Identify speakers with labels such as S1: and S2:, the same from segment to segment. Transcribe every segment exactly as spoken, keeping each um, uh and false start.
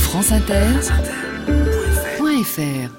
S1: franceinter point f r.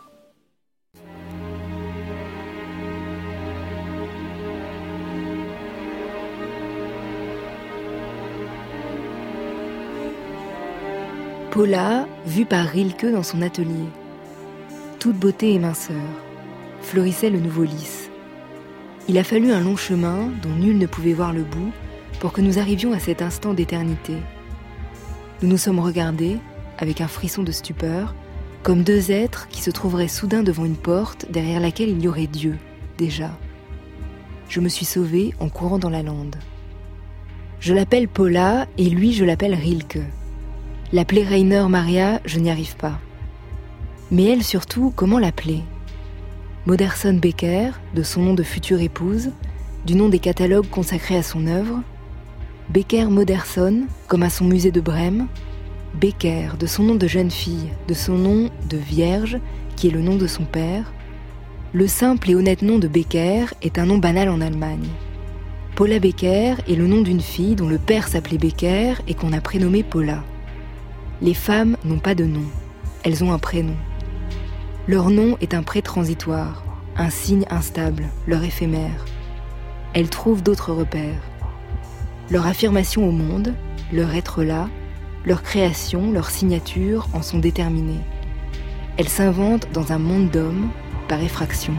S2: Paula, vue par Rilke dans son atelier. Toute beauté et minceur, fleurissait le nouveau lys. Il a fallu un long chemin dont nul ne pouvait voir le bout pour que nous arrivions à cet instant d'éternité. Nous nous sommes regardés, avec un frisson de stupeur, comme deux êtres qui se trouveraient soudain devant une porte derrière laquelle il y aurait Dieu, déjà. Je me suis sauvée en courant dans la lande. Je l'appelle Paula et lui je l'appelle Rilke. L'appeler Rainer Maria, je n'y arrive pas. Mais elle surtout, comment l'appeler ? Modersohn Becker, de son nom de future épouse, du nom des catalogues consacrés à son œuvre. Becker Modersohn, comme à son musée de Brême. Becker, de son nom de jeune fille, de son nom de vierge, qui est le nom de son père. Le simple et honnête nom de Becker est un nom banal en Allemagne. Paula Becker est le nom d'une fille dont le père s'appelait Becker et qu'on a prénommée Paula. Les femmes n'ont pas de nom, elles ont un prénom. Leur nom est un pré-transitoire, un signe instable, leur éphémère. Elles trouvent d'autres repères. Leur affirmation au monde, leur être là, leur création, leur signature en sont déterminées. Elles s'inventent dans un monde d'hommes, par effraction.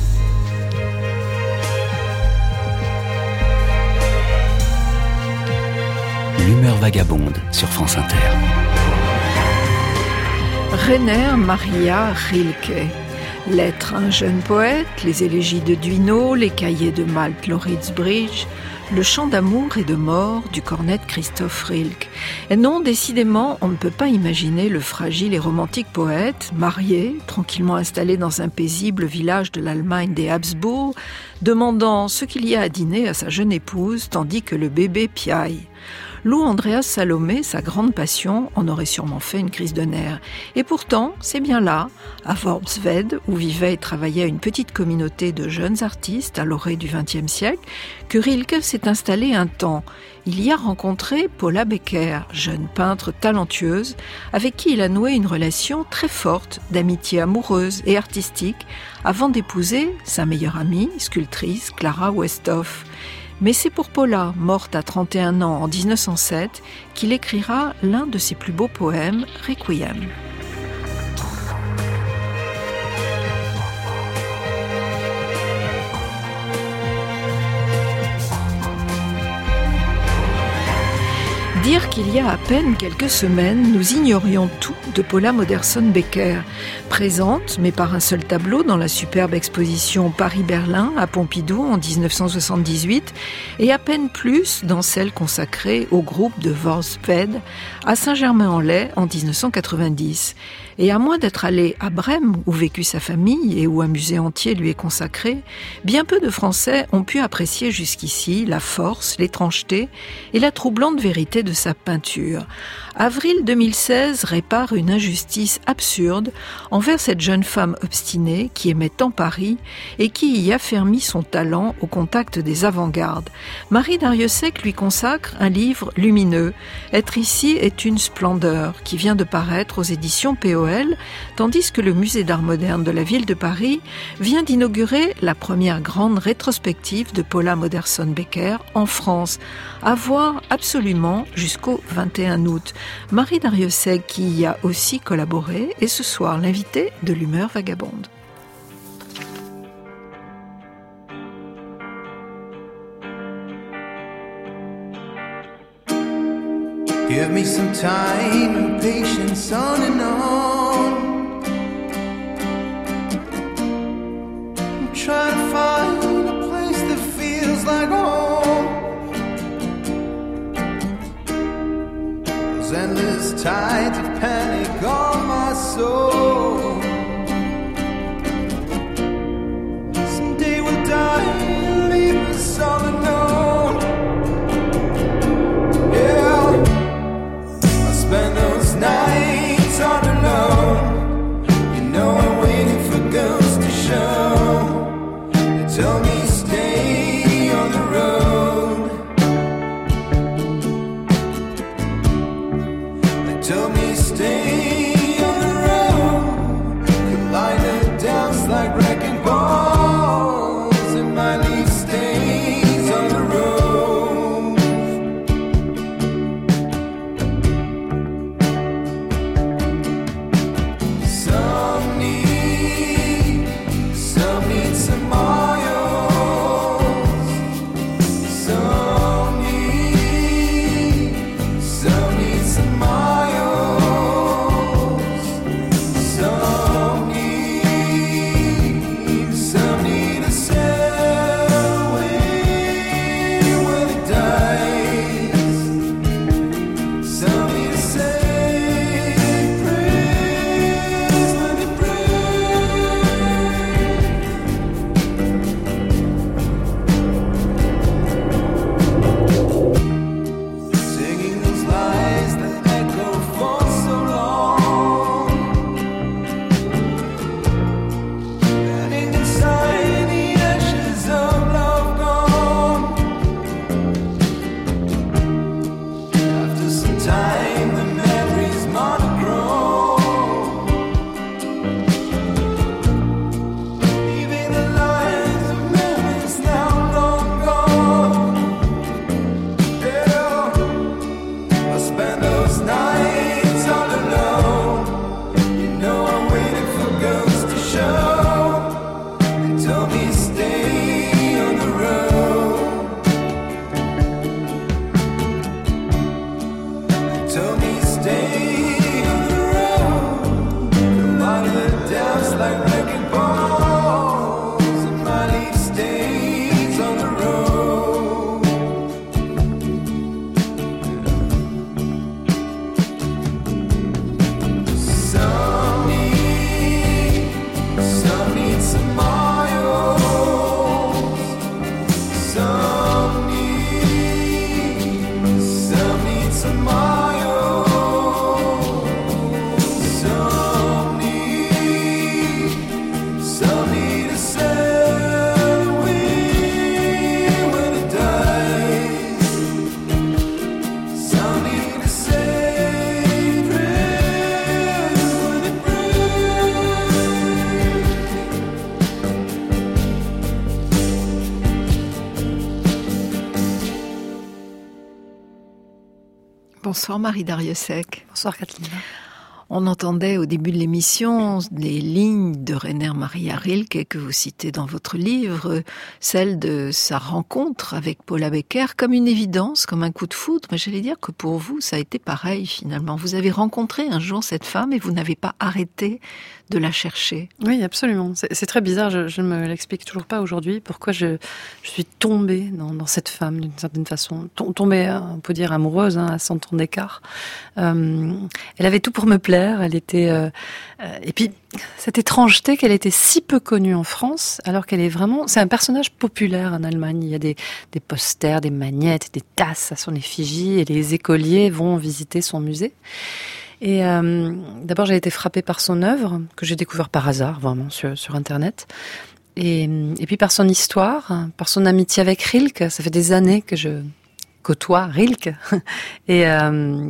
S1: L'humeur vagabonde sur France Inter.
S3: Rainer Maria Rilke. L'être un jeune poète, les élégies de Duino, les cahiers de Malte-Lauritzbridge, le chant d'amour et de mort du cornet de Christoph Rilke. Et non, décidément, on ne peut pas imaginer le fragile et romantique poète, marié, tranquillement installé dans un paisible village de l'Allemagne des Habsbourg, demandant ce qu'il y a à dîner à sa jeune épouse, tandis que le bébé piaille. Lou Andreas Salomé, sa grande passion, en aurait sûrement fait une crise de nerfs. Et pourtant, c'est bien là, à Worpswede, où vivait et travaillait une petite communauté de jeunes artistes à l'orée du vingtième siècle, que Rilke s'est installé un temps. Il y a rencontré Paula Becker, jeune peintre talentueuse, avec qui il a noué une relation très forte d'amitié amoureuse et artistique, avant d'épouser sa meilleure amie, sculptrice Clara Westhoff. Mais c'est pour Paula, morte à trente et un ans en dix-neuf cent sept, qu'il écrira l'un de ses plus beaux poèmes, Requiem. Dire qu'il y a à peine quelques semaines, nous ignorions tout de Paula Modersohn Becker, présente, mais par un seul tableau, dans la superbe exposition Paris-Berlin à Pompidou en dix-neuf cent soixante-dix-huit, et à peine plus dans celle consacrée au groupe de Worpswede à Saint-Germain-en-Laye en dix-neuf cent quatre-vingt-dix. Et à moins d'être allé à Brême, où vécut sa famille et où un musée entier lui est consacré, bien peu de Français ont pu apprécier jusqu'ici la force, l'étrangeté et la troublante vérité de sa peinture. Avril deux mille seize répare une injustice absurde envers cette jeune femme obstinée qui aimait tant Paris et qui y affermit son talent au contact des avant-gardes. Marie Darrieussecq lui consacre un livre lumineux. Être ici est une splendeur qui vient de paraître aux éditions P O L, tandis que le musée d'art moderne de la ville de Paris vient d'inaugurer la première grande rétrospective de Paula Modersohn Becker en France, à voir absolument jusqu'au vingt et un août. Marie Darrieussecq qui y a aussi collaboré est ce soir l'invitée de l'humeur vagabonde.
S4: Give me some time and patience on and on. I'm trying to find a place that feels like home. Those endless tides of panic on my soul. Someday we'll die and leave us all alone. Yeah. Spend those nights all alone. You know I'm waiting for girls to show. They tell me stay on the road. They told me stay on the road. Could lie the dance like wrecking balls, and my leaf stays on the road. Some need, some need some oils. Some need, some need some oils. Some need, some need a sail away when it dies. Some need a say praise when it breaks. Singing those lies that echo for so long, burning inside the ashes of love gone. After some time, the memories monochrome, leaving the lines of memories now long gone. Yeah. I spend those nights all alone. You know I'm waiting for ghosts to show. They told me stay on the road. They told me stay on the road. Come out of the depths like wrecking balls, and my leaf stays on the road. Some need, some need some oils. Some need, some need some oils. Some need, some need a sail away when it dies. Some need a say praise when it breaks.
S3: Bonsoir Marie Darrieussecq.
S5: Bonsoir Kathleen.
S3: On entendait au début de l'émission les lignes de Rainer Maria Rilke que vous citez dans votre livre, celle de sa rencontre avec Paula Becker, comme une évidence, comme un coup de foudre. Mais j'allais dire que pour vous, ça a été pareil finalement. Vous avez rencontré un jour cette femme et vous n'avez pas arrêté de la chercher.
S5: Oui, absolument. C'est, c'est très bizarre, je, je ne me l'explique toujours pas aujourd'hui, pourquoi je, je suis tombée dans, dans cette femme d'une certaine façon. Tom- Tombée, on peut dire, amoureuse, hein, à cent ans d'écart. Euh, elle avait tout pour me plaire, elle était... Euh, euh, et puis, cette étrangeté qu'elle était si peu connue en France, alors qu'elle est vraiment... C'est un personnage populaire en Allemagne. Il y a des, des posters, des magnettes, des tasses à son effigie, et les écoliers vont visiter son musée. Et euh, d'abord, j'ai été frappée par son œuvre, que j'ai découvert par hasard, vraiment, sur, sur Internet. Et, et puis par son histoire, par son amitié avec Rilke. Ça fait des années que je côtoie Rilke. Et euh,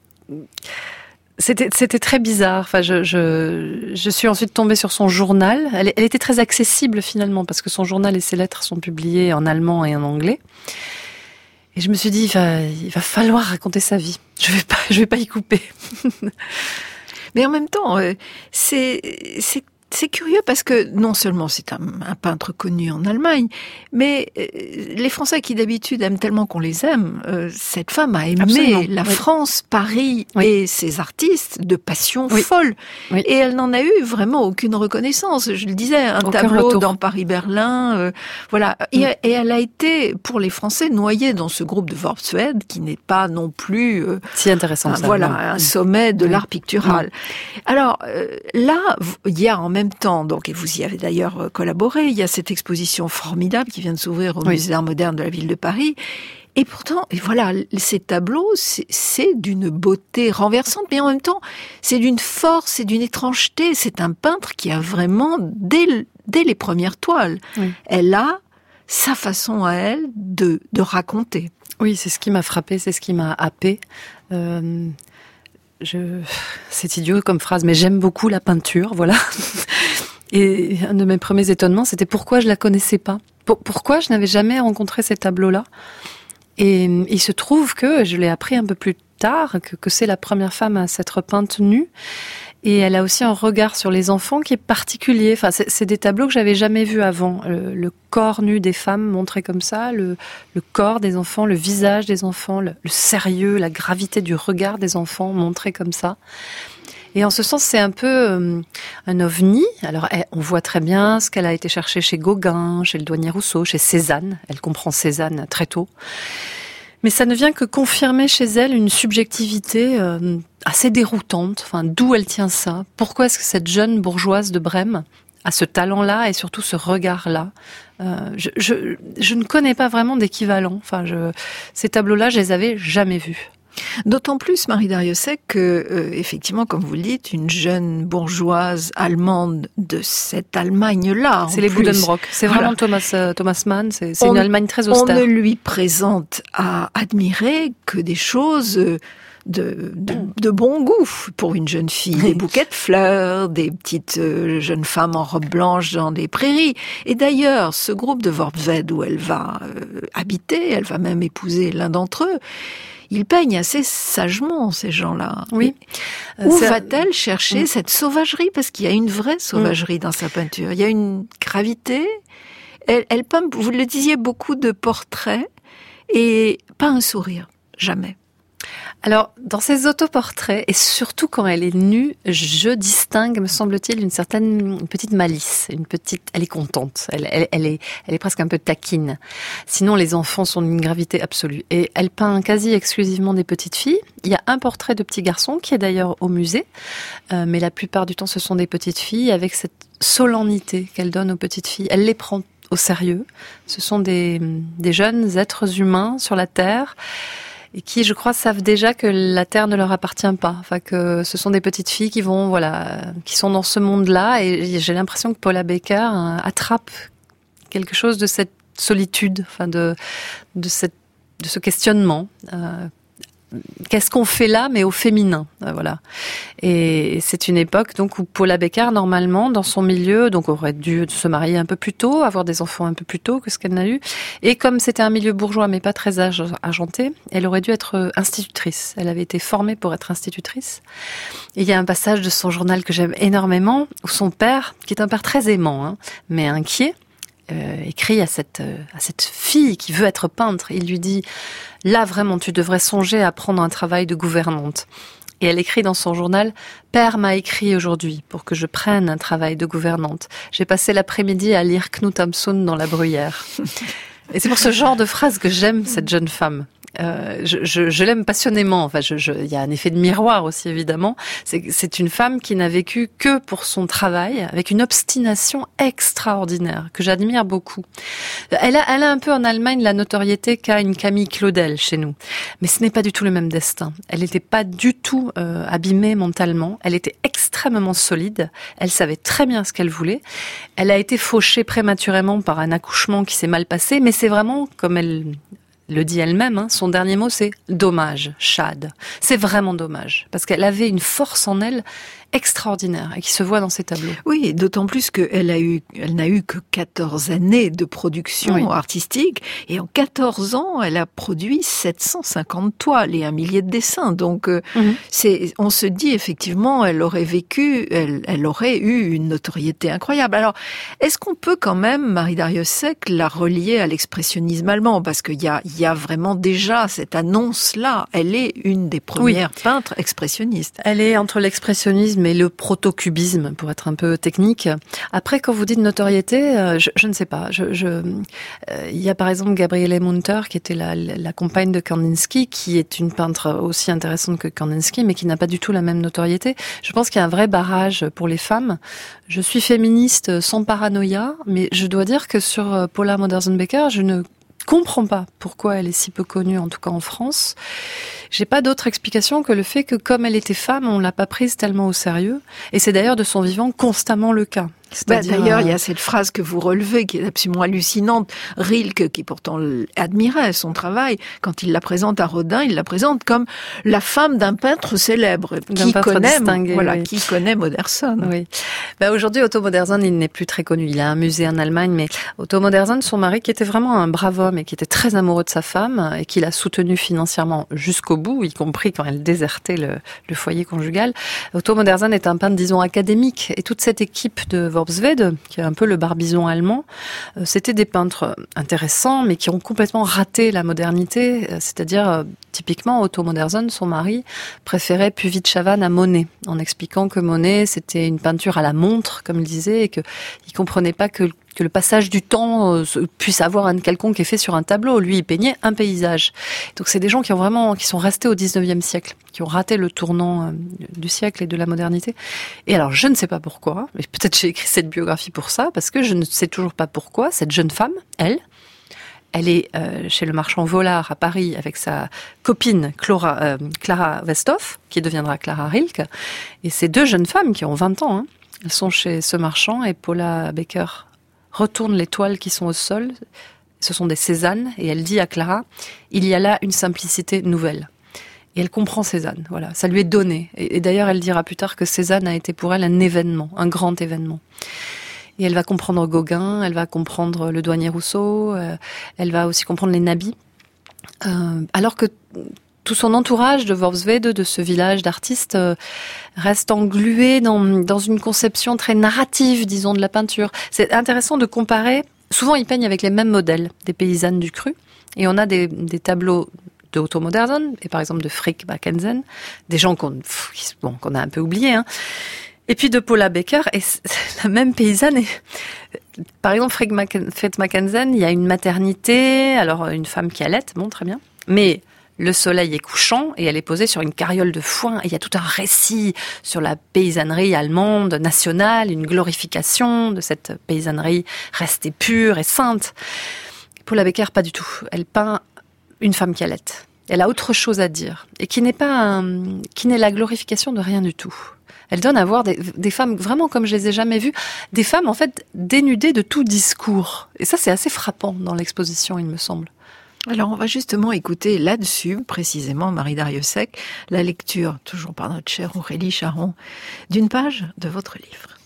S5: c'était, c'était très bizarre. Enfin, je, je, je suis ensuite tombée sur son journal. Elle, elle était très accessible, finalement, parce que son journal et ses lettres sont publiés en allemand et en anglais. Et je me suis dit, il va, il va falloir raconter sa vie. Je vais pas, je vais pas y couper.
S3: Mais en même temps, euh, c'est, c'est, c'est curieux parce que non seulement c'est un, un peintre connu en Allemagne, mais euh, les Français qui d'habitude aiment tellement qu'on les aime, euh, cette femme a aimé
S5: Absolument,
S3: la
S5: oui.
S3: France, Paris
S5: Oui.
S3: et ses artistes de passion
S5: Oui.
S3: folle.
S5: Oui.
S3: Et elle n'en a eu vraiment aucune reconnaissance. Je le disais, un
S5: Aucun
S3: tableau
S5: retour.
S3: dans Paris-Berlin, euh, voilà. Et,
S5: Mm.
S3: et elle a été, pour les Français, noyée dans ce groupe de Worpswede qui n'est pas non plus... euh,
S5: Si intéressant
S3: un,
S5: que ça.
S3: voilà,
S5: non.
S3: un sommet de
S5: Oui.
S3: l'art pictural. Alors euh, là, v- il y a en même temps, donc, et vous y avez d'ailleurs euh, collaboré, il y a cette exposition formidable qui vient de s'ouvrir au
S5: Oui.
S3: Musée d'Art moderne de la ville de Paris. Et pourtant, et voilà, ces tableaux, c'est, c'est d'une beauté renversante, mais en même temps, c'est d'une force et d'une étrangeté. C'est un peintre qui a vraiment, dès, le- dès les premières toiles,
S5: Oui.
S3: elle a sa façon à elle de, de raconter.
S5: Oui, c'est ce qui m'a frappée, c'est ce qui m'a happée. Euh, je, c'est idiot comme phrase, mais j'aime beaucoup la peinture, voilà. Et un de mes premiers étonnements, c'était pourquoi je la connaissais pas. Pour, pourquoi je n'avais jamais rencontré ces tableaux-là. Et il se trouve que je l'ai appris un peu plus tard, que, que c'est la première femme à s'être peinte nue. Et elle a aussi un regard sur les enfants qui est particulier. Enfin, c'est, c'est des tableaux que j'avais jamais vus avant. Le, le corps nu des femmes montré comme ça, le, le corps des enfants, le visage des enfants, le, le sérieux, la gravité du regard des enfants montré comme ça. Et en ce sens, c'est un peu euh, un ovni. Alors, elle, on voit très bien ce qu'elle a été chercher chez Gauguin, chez le douanier Rousseau, chez Cézanne. Elle comprend Cézanne très tôt. Mais ça ne vient que confirmer chez elle une subjectivité euh, assez déroutante. Enfin, d'où elle tient ça? Pourquoi est-ce que cette jeune bourgeoise de Brême a ce talent-là et surtout ce regard-là? euh, je, je, je ne connais pas vraiment d'équivalent. Enfin, je, ces tableaux-là, je les avais jamais vus.
S3: D'autant plus, Marie Darrieussecq, que, euh, effectivement, comme vous le dites, une jeune bourgeoise allemande de cette Allemagne-là.
S5: C'est les
S3: plus.
S5: Buddenbrock. C'est
S3: Voilà.
S5: vraiment Thomas, euh, Thomas Mann. C'est, c'est
S3: On-
S5: une Allemagne très
S3: On
S5: austère.
S3: ne lui présente à admirer que des choses de, de, de bon goût pour une jeune fille. Des bouquets de fleurs, des petites euh, jeunes femmes en robe blanche dans des prairies. Et d'ailleurs, ce groupe de Worpswede où elle va euh, habiter, elle va même épouser l'un d'entre eux, ils peignent assez sagement, ces gens-là.
S5: Oui. Euh,
S3: Où
S5: c'est-
S3: va-t-elle chercher
S5: Mm.
S3: cette sauvagerie? Parce qu'il y a une vraie sauvagerie dans sa peinture. Il y a une gravité. Elle, elle peint, vous le disiez, beaucoup de portraits et pas un sourire. Jamais.
S5: Alors, dans ses autoportraits, et surtout quand elle est nue, je distingue, me semble-t-il, une certaine une petite malice, une petite. Elle est contente, elle, elle, elle est, elle est presque un peu taquine. Sinon, les enfants sont d'une gravité absolue. Et elle peint quasi exclusivement des petites filles. Il y a un portrait de petit garçon qui est d'ailleurs au musée, euh, mais la plupart du temps, ce sont des petites filles avec cette solennité qu'elle donne aux petites filles. Elle les prend au sérieux. Ce sont des, des jeunes êtres humains sur la terre. Et qui, je crois, savent déjà que la terre ne leur appartient pas. Enfin, que ce sont des petites filles qui vont, voilà, qui sont dans ce monde-là. Et j'ai l'impression que Paula Becker euh, attrape quelque chose de cette solitude, enfin, de, de cette, de ce questionnement. Euh, Qu'est-ce qu'on fait là, mais au féminin, voilà. Et c'est une époque donc où Paula Becker, normalement, dans son milieu, donc aurait dû se marier un peu plus tôt, avoir des enfants un peu plus tôt que ce qu'elle n'a eu. Et comme c'était un milieu bourgeois, mais pas très argenté, elle aurait dû être institutrice. Elle avait été formée pour être institutrice. Et il y a un passage de son journal que j'aime énormément, où son père, qui est un père très aimant, hein, mais inquiet, Euh, écrit à cette, euh, à cette fille qui veut être peintre. Il lui dit « Là, vraiment, tu devrais songer à prendre un travail de gouvernante. » Et elle écrit dans son journal « Père m'a écrit aujourd'hui pour que je prenne un travail de gouvernante. J'ai passé l'après-midi à lire Knut Hamsun dans la bruyère. » Et c'est pour ce genre de phrase que j'aime cette jeune femme. Euh, je, je, je l'aime passionnément. Enfin, je, je, il y a un effet de miroir aussi, évidemment. C'est, c'est une femme qui n'a vécu que pour son travail, avec une obstination extraordinaire, que j'admire beaucoup. Elle a, elle a un peu en Allemagne la notoriété qu'a une Camille Claudel chez nous. Mais ce n'est pas du tout le même destin. Elle n'était pas du tout euh, abîmée mentalement. Elle était extrêmement solide. Elle savait très bien ce qu'elle voulait. Elle a été fauchée prématurément par un accouchement qui s'est mal passé, mais c'est vraiment, comme elle le dit elle-même, hein, son dernier mot c'est « dommage, Chad ». C'est vraiment dommage, parce qu'elle avait une force en elle extraordinaire et qui se voit dans ses tableaux.
S3: Oui, et d'autant plus qu'elle a eu, elle n'a eu que quatorze années de production
S5: Oui.
S3: artistique, et en quatorze ans, elle a produit sept cent cinquante toiles et un millier de dessins. Donc, euh,
S5: Mhm.
S3: c'est, on se dit effectivement, elle aurait vécu, elle, elle aurait eu une notoriété incroyable. Alors, est-ce qu'on peut quand même, Marie Darrieussecq, la relier à l'expressionnisme allemand? Parce qu'il y a, il y a vraiment déjà cette annonce-là. Elle est une des premières peintres expressionnistes.
S5: Elle est entre l'expressionnisme et le protocubisme, pour être un peu technique. Après, quand vous dites notoriété, euh, je, je ne sais pas. Je, je, euh, il y a par exemple Gabriele Munter, qui était la, la compagne de Kandinsky, qui est une peintre aussi intéressante que Kandinsky, mais qui n'a pas du tout la même notoriété. Je pense qu'il y a un vrai barrage pour les femmes. Je suis féministe sans paranoïa, mais je dois dire que sur Paula Modersohn-Becker, je ne comprends pas pourquoi elle est si peu connue, en tout cas en France. J'ai pas d'autre explication que le fait que, comme elle était femme, on l'a pas prise tellement au sérieux. Et c'est d'ailleurs de son vivant constamment le cas.
S3: Bah, d'ailleurs, il y a cette phrase que vous relevez qui est absolument hallucinante. Rilke, qui pourtant admirait son travail, quand il la présente à Rodin, il la présente comme la femme d'un peintre célèbre,
S5: d'un
S3: qui
S5: peintre
S3: connaît,
S5: distingué,
S3: voilà,
S5: oui.
S3: qui connaît Modersohn.
S5: Oui. Bah, aujourd'hui, Otto Modersohn, il n'est plus très connu. Il a un musée en Allemagne, mais Otto Modersohn, son mari, qui était vraiment un brave homme et qui était très amoureux de sa femme et qui l'a soutenu financièrement jusqu'au bout, y compris quand elle désertait le, le foyer conjugal. Otto Modersohn est un peintre, disons, académique, et toute cette équipe de Worpswede, qui est un peu le Barbizon allemand, euh, c'était des peintres intéressants, mais qui ont complètement raté la modernité. Euh, c'est-à-dire, euh, typiquement, Otto Modersohn, son mari, préférait Puvis de Chavannes à Monet, en expliquant que Monet, c'était une peinture à la montre, comme il disait, et qu'il ne comprenait pas que que le passage du temps euh, puisse avoir un quelconque effet sur un tableau. Lui, il peignait un paysage. Donc, c'est des gens qui ont vraiment, qui sont restés au dix-neuvième siècle, qui ont raté le tournant euh, du siècle et de la modernité. Et alors, je ne sais pas pourquoi, mais peut-être j'ai écrit cette biographie pour ça, parce que je ne sais toujours pas pourquoi cette jeune femme, elle, elle est euh, chez le marchand Vollard à Paris avec sa copine Clara, euh, Clara Westhoff, qui deviendra Clara Rilke. Et ces deux jeunes femmes qui ont vingt ans, hein, elles sont chez ce marchand, et Paula Becker retourne les toiles qui sont au sol. Ce sont des Cézanne, et elle dit à Clara, il y a là une simplicité nouvelle. Et elle comprend Cézanne, voilà, ça lui est donné. Et, et d'ailleurs, elle dira plus tard que Cézanne a été pour elle un événement, un grand événement. Et elle va comprendre Gauguin, elle va comprendre le douanier Rousseau, euh, elle va aussi comprendre les nabis. Euh, alors que tout son entourage de Worpswede, de ce village d'artistes, euh, reste englué dans, dans une conception très narrative, disons, de la peinture. C'est intéressant de comparer. Souvent, ils peignent avec les mêmes modèles, des paysannes du cru. Et on a des, des tableaux de Otto Modersohn, et par exemple de Frick Mackensen, des gens qu'on, pff, bon, qu'on a un peu oubliés, hein. Et puis de Paula Becker, et la même paysanne. Et, par exemple, Frick Mackensen, il y a une maternité, alors une femme qui allait, bon, très bien. Mais le soleil est couchant et elle est posée sur une carriole de foin. Et il y a tout un récit sur la paysannerie allemande nationale, une glorification de cette paysannerie restée pure et sainte. Paula Becker, pas du tout. Elle peint une femme qui allait. Elle a autre chose à dire et qui n'est pas un, qui n'est la glorification de rien du tout. Elle donne à voir des, des femmes vraiment comme je les ai jamais vues, des femmes en fait dénudées de tout discours. Et ça, c'est assez frappant dans l'exposition, il me semble.
S3: Alors, on va justement écouter là-dessus, précisément, Marie Darrieussecq, la lecture, toujours par notre chère Aurélie Charon, d'une page de votre livre.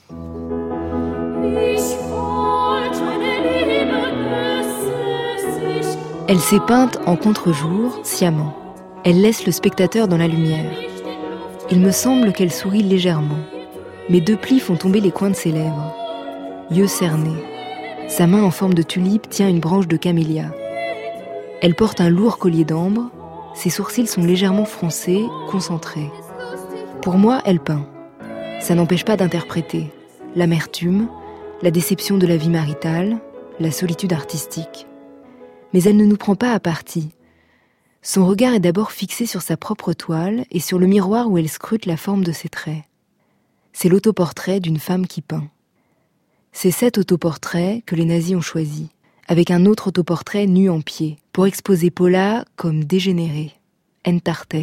S2: Elle s'est peinte en contre-jour, sciemment. Elle laisse le spectateur dans la lumière. Il me semble qu'elle sourit légèrement. Mes deux plis font tomber les coins de ses lèvres. Yeux cernés. Sa main en forme de tulipe tient une branche de camélia. Elle porte un lourd collier d'ambre, ses sourcils sont légèrement froncés, concentrés. Pour moi, elle peint. Ça n'empêche pas d'interpréter l'amertume, la déception de la vie maritale, la solitude artistique. Mais elle ne nous prend pas à partie. Son regard est d'abord fixé sur sa propre toile et sur le miroir où elle scrute la forme de ses traits. C'est l'autoportrait d'une femme qui peint. C'est cet autoportrait que les nazis ont choisi, avec un autre autoportrait nu en pied, pour exposer Paula comme dégénérée, entartet.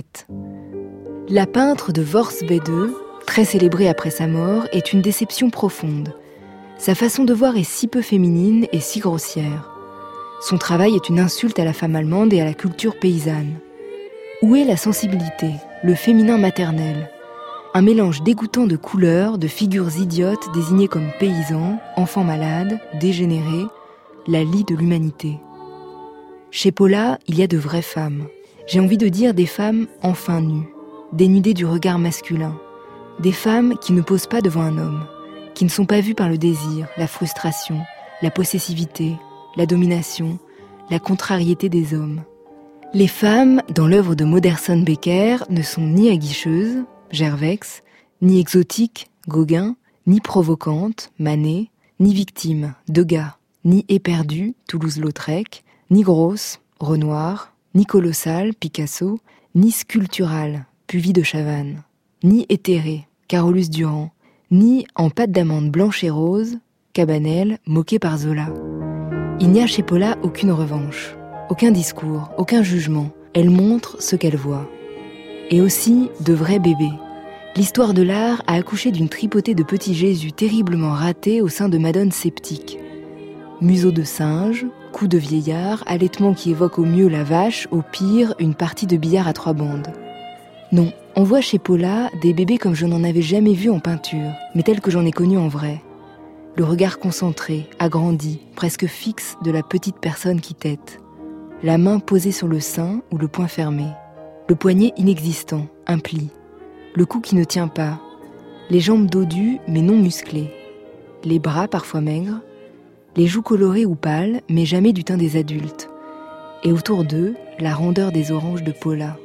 S2: La peintre de Worpswede, très célébrée après sa mort, est une déception profonde. Sa façon de voir est si peu féminine et si grossière. Son travail est une insulte à la femme allemande et à la culture paysanne. Où est la sensibilité, le féminin maternel ? Un mélange dégoûtant de couleurs, de figures idiotes désignées comme paysans, enfants malades, dégénérés, la lie de l'humanité. Chez Paula, il y a de vraies femmes. J'ai envie de dire des femmes enfin nues, dénudées du regard masculin. Des femmes qui ne posent pas devant un homme, qui ne sont pas vues par le désir, la frustration, la possessivité, la domination, la contrariété des hommes. Les femmes, dans l'œuvre de Modersohn Becker, ne sont ni aguicheuses, Gervex, ni exotiques, Gauguin, ni provocantes, Manet, ni victimes, Degas, ni éperdues, Toulouse-Lautrec, ni grosses, Renoir, ni colossales, Picasso, ni sculpturales, Puvis de Chavannes, ni éthérées, Carolus-Duran, ni en pâte d'amande blanche et rose, Cabanel, moqué par Zola. Il n'y a chez Paula aucune revanche, aucun discours, aucun jugement. Elle montre ce qu'elle voit. Et aussi de vrais bébés, L'histoire de l'art a accouché d'une tripotée de petits Jésus terriblement ratés au sein de madones sceptiques. Museau de singe, cou de vieillard, allaitement qui évoque au mieux la vache, au pire, une partie de billard à trois bandes. Non, on voit chez Paula des bébés comme je n'en avais jamais vu en peinture, mais tels que j'en ai connus en vrai. Le regard concentré, agrandi, presque fixe de la petite personne qui tète. La main posée sur le sein ou le poing fermé. Le poignet inexistant, un pli. Le cou qui ne tient pas. Les jambes dodues mais non musclées. Les bras parfois maigres. Les joues colorées ou pâles, mais jamais du teint des adultes. Et autour d'eux, la rondeur des oranges de Paula.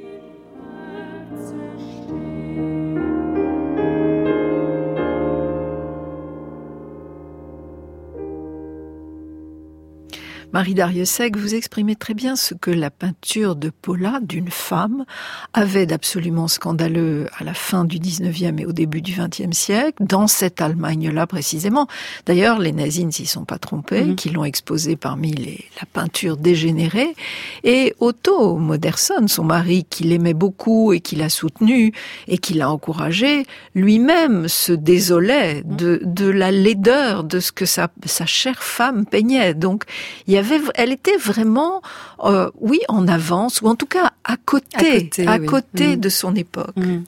S3: Marie Darrieussecq, vous exprimez très bien ce que la peinture de Paula, d'une femme, avait d'absolument scandaleux à la fin du dix-neuvième et au début du vingtième siècle, dans cette Allemagne-là précisément. D'ailleurs, les nazis ne s'y sont pas trompés, mmh. qui l'ont exposée parmi les, la peinture dégénérée. Et Otto Modersohn, son mari, qui l'aimait beaucoup et qui l'a soutenu et qui l'a encouragé, lui-même se désolait de, de la laideur de ce que sa, sa chère femme peignait. Donc, il y avait, elle était vraiment, euh, oui, en avance, ou en tout cas à côté, à côté, à oui. côté mmh. de son époque.
S5: Mmh.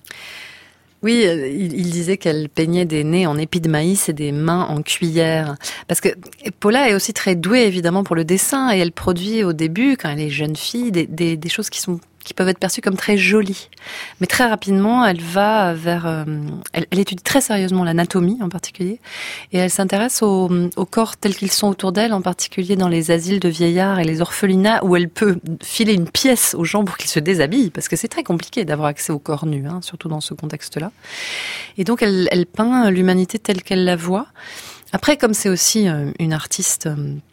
S5: Oui, il, il disait qu'elle peignait des nez en épis de maïs et des mains en cuillère. Parce que Paula est aussi très douée, évidemment, pour le dessin, et elle produit au début, quand elle est jeune fille, des, des, des choses qui sont qui peuvent être perçues comme très jolies. Mais très rapidement, elle va vers... Euh, elle, elle étudie très sérieusement l'anatomie, en particulier, et elle s'intéresse au, au corps tels qu'ils sont autour d'elle, en particulier dans les asiles de vieillards et les orphelinats, où elle peut filer une pièce aux gens pour qu'ils se déshabillent, parce que c'est très compliqué d'avoir accès au corps nu, hein, surtout dans ce contexte-là. Et donc, elle, elle peint l'humanité telle qu'elle la voit. Après, comme c'est aussi une artiste...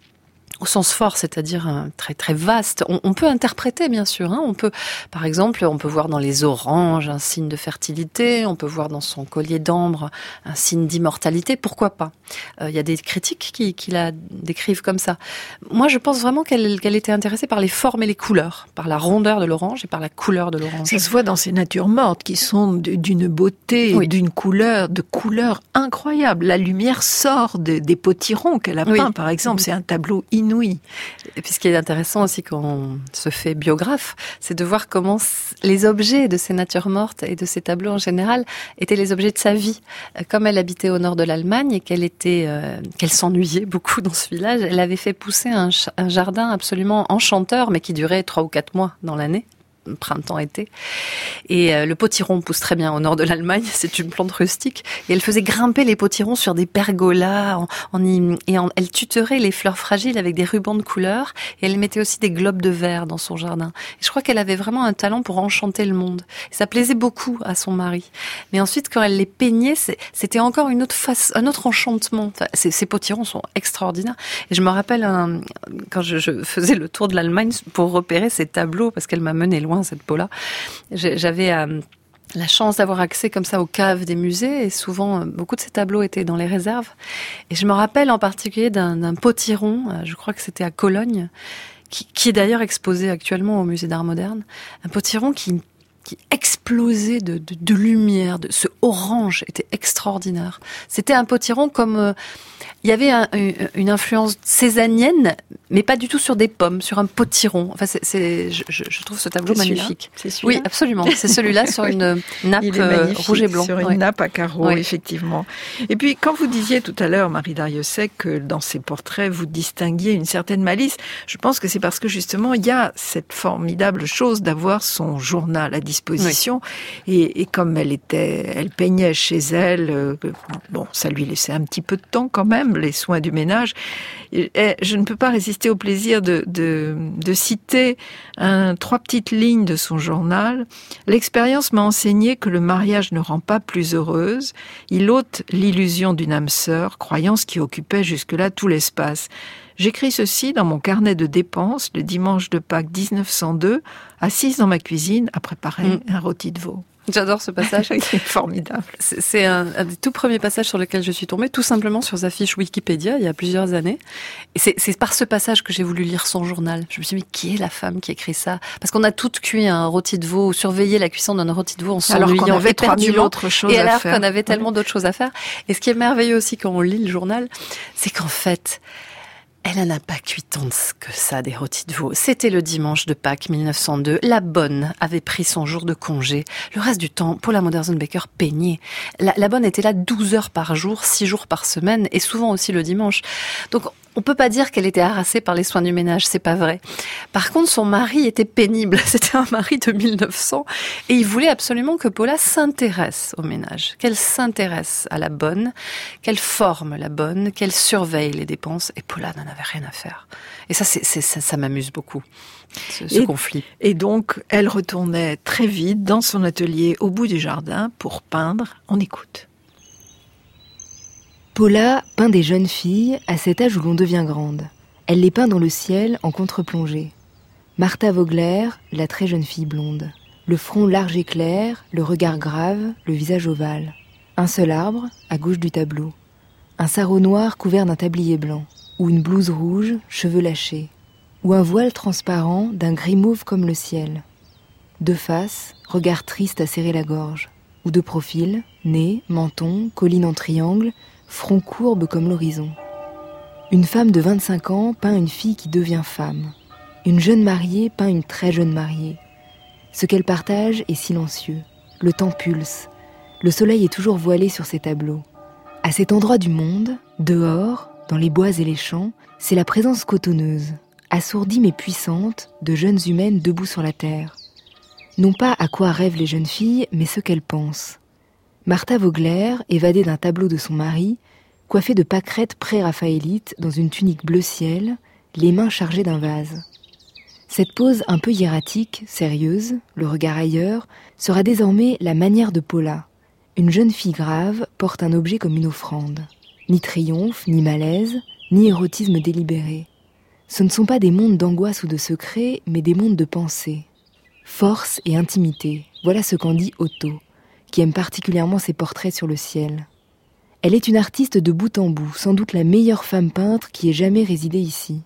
S5: au sens fort, c'est-à-dire très très vaste. On, on peut interpréter, bien sûr. Hein. On peut, par exemple, on peut voir dans les oranges un signe de fertilité. On peut voir dans son collier d'ambre un signe d'immortalité. Pourquoi pas ? Il euh, y a des critiques qui, qui la décrivent comme ça. Moi, je pense vraiment qu'elle, qu'elle était intéressée par les formes et les couleurs, par la rondeur de l'orange et par la couleur de l'orange.
S3: Ça se voit dans ces natures mortes qui sont d'une beauté, oui. d'une couleur, de couleurs incroyables. La lumière sort de, des potirons qu'elle a peints, oui. par exemple. C'est un tableau inouï. Oui.
S5: Et puis ce qui est intéressant aussi quand on se fait biographe, c'est de voir comment les objets de ces natures mortes et de ces tableaux en général étaient les objets de sa vie. Comme elle habitait au nord de l'Allemagne et qu'elle était, euh, qu'elle s'ennuyait beaucoup dans ce village, elle avait fait pousser un, un jardin absolument enchanteur, mais qui durait trois ou quatre mois dans l'année. Printemps-été. Et euh, le potiron pousse très bien au nord de l'Allemagne, c'est une plante rustique. Et elle faisait grimper les potirons sur des pergolas en, en y, et en, elle tutorait les fleurs fragiles avec des rubans de couleur. Et elle mettait aussi des globes de verre dans son jardin. Et je crois qu'elle avait vraiment un talent pour enchanter le monde. Et ça plaisait beaucoup à son mari. Mais ensuite, quand elle les peignait, c'est, c'était encore une autre face, un autre enchantement. Enfin, ces, ces potirons sont extraordinaires. Et je me rappelle un, quand je, je faisais le tour de l'Allemagne pour repérer ces tableaux, parce qu'elle m'a mené loin cette Paula. J'avais euh, la chance d'avoir accès comme ça aux caves des musées et souvent, euh, beaucoup de ces tableaux étaient dans les réserves. Et je me rappelle en particulier d'un, d'un potiron, euh, je crois que c'était à Cologne, qui, qui est d'ailleurs exposé actuellement au musée d'art moderne, un potiron qui qui explosait de, de, de lumière, de, ce orange était extraordinaire. C'était un potiron comme... Euh, il y avait un, une influence cézannienne, mais pas du tout sur des pommes, sur un potiron. Enfin, c'est, c'est, je, je trouve ce tableau
S3: c'est
S5: magnifique.
S3: C'est celui-là.
S5: Oui, absolument. C'est celui-là sur une nappe euh, rouge et blanc.
S3: Sur une
S5: ouais.
S3: nappe à carreaux,
S5: ouais.
S3: effectivement. Et puis, quand vous disiez tout à l'heure, Marie Darrieussecq, que dans ses portraits, vous distinguiez une certaine malice, je pense que c'est parce que justement, il y a cette formidable chose d'avoir son journal à disposition. Oui. Et, et comme elle était, elle peignait chez elle, euh, bon, ça lui laissait un petit peu de temps quand même, les soins du ménage. Et je ne peux pas résister au plaisir de, de, de citer un, trois petites lignes de son journal. L'expérience m'a enseigné que le mariage ne rend pas plus heureuse. Il ôte l'illusion d'une âme sœur, croyance qui occupait jusque-là tout l'espace. J'écris ceci dans mon carnet de dépenses le dimanche de Pâques dix-neuf cent deux, assise dans ma cuisine à préparer mmh. un rôti de veau.
S5: J'adore ce passage.
S3: C'est formidable.
S5: C'est, c'est un, un des tout premiers passages sur lesquels je suis tombée, tout simplement sur sa fiche Wikipédia, il y a plusieurs années. Et c'est, c'est par ce passage que j'ai voulu lire son journal. Je me suis dit, mais qui est la femme qui écrit ça? Parce qu'on a toutes cuit un rôti de veau, ou surveillé la cuisson d'un rôti de veau en s'ennuyant,
S3: alors qu'on avait trois mille
S5: éperdument,
S3: autres choses
S5: et
S3: à
S5: alors
S3: faire.
S5: qu'on avait tellement d'autres choses à faire. Et ce qui est merveilleux aussi quand on lit le journal, c'est qu'en fait, elle n'a pas cuit tant que ça des rôtis de veau. C'était le dimanche de Pâques mille neuf cent deux. La bonne avait pris son jour de congé. Le reste du temps, Paula Modersohn-Becker peignait. La, la bonne était là douze heures par jour, six jours par semaine, et souvent aussi le dimanche. Donc, on peut pas dire qu'elle était harassée par les soins du ménage, c'est pas vrai. Par contre, son mari était pénible. C'était un mari de mille neuf cents et il voulait absolument que Paula s'intéresse au ménage, qu'elle s'intéresse à la bonne, qu'elle forme la bonne, qu'elle surveille les dépenses. Et Paula n'en avait rien à faire. Et ça, c'est, c'est, ça, ça m'amuse beaucoup, ce, ce
S3: et,
S5: conflit.
S3: Et donc, elle retournait très vite dans son atelier au bout du jardin pour peindre. On écoute.
S2: Paula peint des jeunes filles à cet âge où l'on devient grande. Elle les peint dans le ciel en contre-plongée. Martha Vogler, la très jeune fille blonde. Le front large et clair, le regard grave, le visage ovale. Un seul arbre, à gauche du tableau. Un sarrau noir couvert d'un tablier blanc. Ou une blouse rouge, cheveux lâchés. Ou un voile transparent d'un gris mauve comme le ciel. De face, regard triste à serrer la gorge. Ou de profil, nez, menton, colline en triangle, front courbe comme l'horizon. Une femme de vingt-cinq ans peint une fille qui devient femme. Une jeune mariée peint une très jeune mariée. Ce qu'elle partage est silencieux. Le temps pulse. Le soleil est toujours voilé sur ces tableaux. À cet endroit du monde, dehors, dans les bois et les champs, c'est la présence cotonneuse, assourdie mais puissante, de jeunes humaines debout sur la terre. Non pas à quoi rêvent les jeunes filles, mais ce qu'elles pensent. Martha Vogler, évadée d'un tableau de son mari, coiffée de pâquerettes pré-raphaélites dans une tunique bleu ciel, les mains chargées d'un vase. Cette pose un peu hiératique, sérieuse, le regard ailleurs, sera désormais la manière de Paula. Une jeune fille grave porte un objet comme une offrande. Ni triomphe, ni malaise, ni érotisme délibéré. Ce ne sont pas des mondes d'angoisse ou de secret, mais des mondes de pensée. Force et intimité, voilà ce qu'en dit Otto, qui aime particulièrement ses portraits sur le ciel. Elle est une artiste de bout en bout, sans doute la meilleure femme peintre qui ait jamais résidé ici.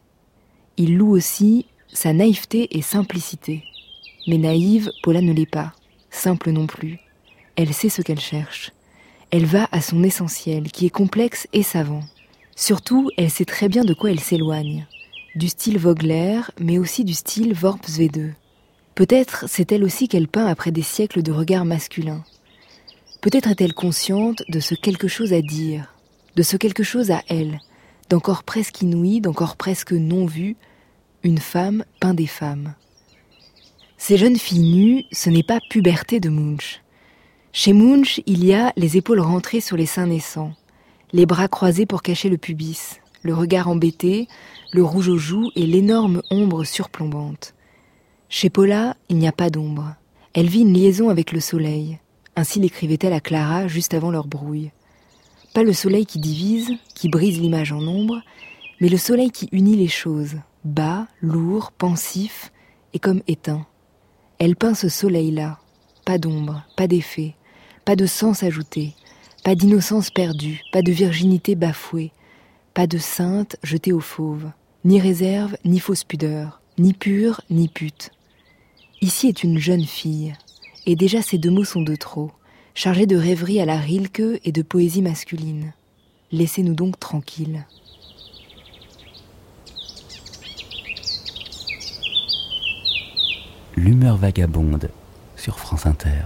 S2: Il loue aussi sa naïveté et simplicité. Mais naïve, Paula ne l'est pas, simple non plus. Elle sait ce qu'elle cherche. Elle va à son essentiel, qui est complexe et savant. Surtout, elle sait très bien de quoi elle s'éloigne. Du style Vogler, mais aussi du style Worpswede. Peut-être c'est elle aussi qu'elle peint après des siècles de regards masculins. Peut-être est-elle consciente de ce quelque chose à dire, de ce quelque chose à elle, d'encore presque inouï, d'encore presque non vu, une femme peint des femmes. Ces jeunes filles nues, ce n'est pas puberté de Munch. Chez Munch, il y a les épaules rentrées sur les seins naissants, les bras croisés pour cacher le pubis, le regard embêté, le rouge aux joues et l'énorme ombre surplombante. Chez Paula, il n'y a pas d'ombre. Elle vit une liaison avec le soleil. Ainsi l'écrivait-elle à Clara juste avant leur brouille. Pas le soleil qui divise, qui brise l'image en ombre, mais le soleil qui unit les choses, bas, lourd, pensif et comme éteint. Elle peint ce soleil-là, pas d'ombre, pas d'effet, pas de sens ajouté, pas d'innocence perdue, pas de virginité bafouée, pas de sainte jetée aux fauves, ni réserve, ni fausse pudeur, ni pure, ni pute. Ici est une jeune fille, et déjà ces deux mots sont de trop, chargés de rêverie à la Rilke et de poésie masculine. Laissez-nous donc tranquilles.
S1: L'humeur vagabonde sur France Inter.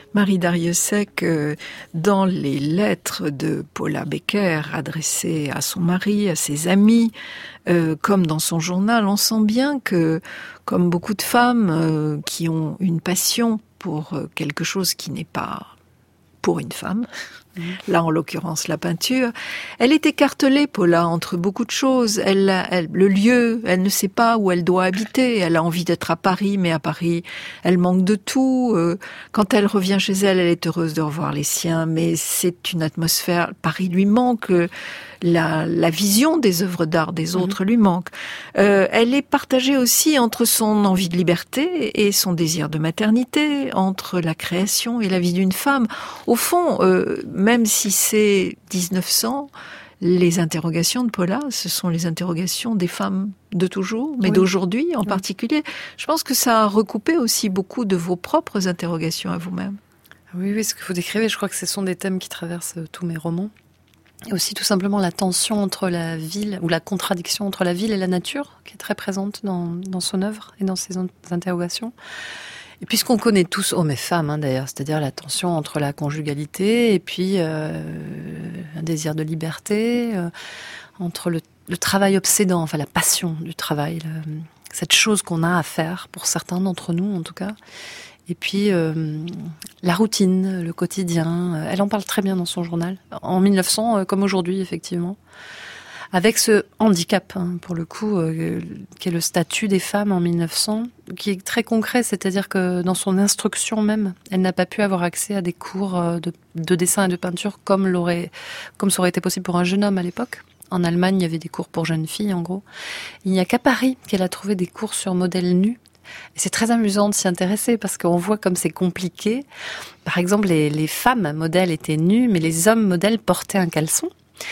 S3: Marie Darrieussecq, euh, dans les lettres de Paula Becker adressées à son mari, à ses amis, euh, comme dans son journal, on sent bien que, comme beaucoup de femmes euh, qui ont une passion pour euh, quelque chose qui n'est pas pour une femme, là en l'occurrence la peinture, elle est écartelée, Paula, entre beaucoup de choses. Elle, elle, le lieu, elle ne sait pas où elle doit habiter. Elle a envie d'être à Paris, mais à Paris, elle manque de tout. Euh, quand elle revient chez elle, elle est heureuse de revoir les siens, mais c'est une atmosphère. Paris lui manque. La, la vision des œuvres d'art des autres mmh. lui manque. Euh, elle est partagée aussi entre son envie de liberté et son désir de maternité, entre la création et la vie d'une femme. Au fond, euh, même si c'est dix-neuf cents, les interrogations de Paula, ce sont les interrogations des femmes de toujours, mais oui. d'aujourd'hui en oui. particulier. Je pense que ça a recoupé aussi beaucoup de vos propres interrogations à vous-même.
S5: Oui, oui, ce que vous décrivez, je crois que ce sont des thèmes qui traversent tous mes romans. Et aussi tout simplement la tension entre la ville, ou la contradiction entre la ville et la nature, qui est très présente dans, dans son œuvre et dans ses interrogations. Et puis ce qu'on connaît tous, hommes et femmes hein, d'ailleurs, c'est-à-dire la tension entre la conjugalité et puis euh, un désir de liberté, euh, entre le, le travail obsédant, enfin la passion du travail, le, cette chose qu'on a à faire, pour certains d'entre nous en tout cas. Et puis, euh, la routine, le quotidien, elle en parle très bien dans son journal. En mille neuf cents, euh, comme aujourd'hui, effectivement. Avec ce handicap, hein, pour le coup, euh, qui est le statut des femmes en mille neuf cents, qui est très concret, c'est-à-dire que dans son instruction même, elle n'a pas pu avoir accès à des cours de, de dessin et de peinture comme l'aurait, comme ça aurait été possible pour un jeune homme à l'époque. En Allemagne, il y avait des cours pour jeunes filles, en gros. Il n'y a qu'à Paris qu'elle a trouvé des cours sur modèles nus. Et c'est très amusant de s'y intéresser parce qu'on voit comme c'est compliqué. Par exemple, les, les femmes modèles étaient nues, mais les hommes modèles portaient un caleçon.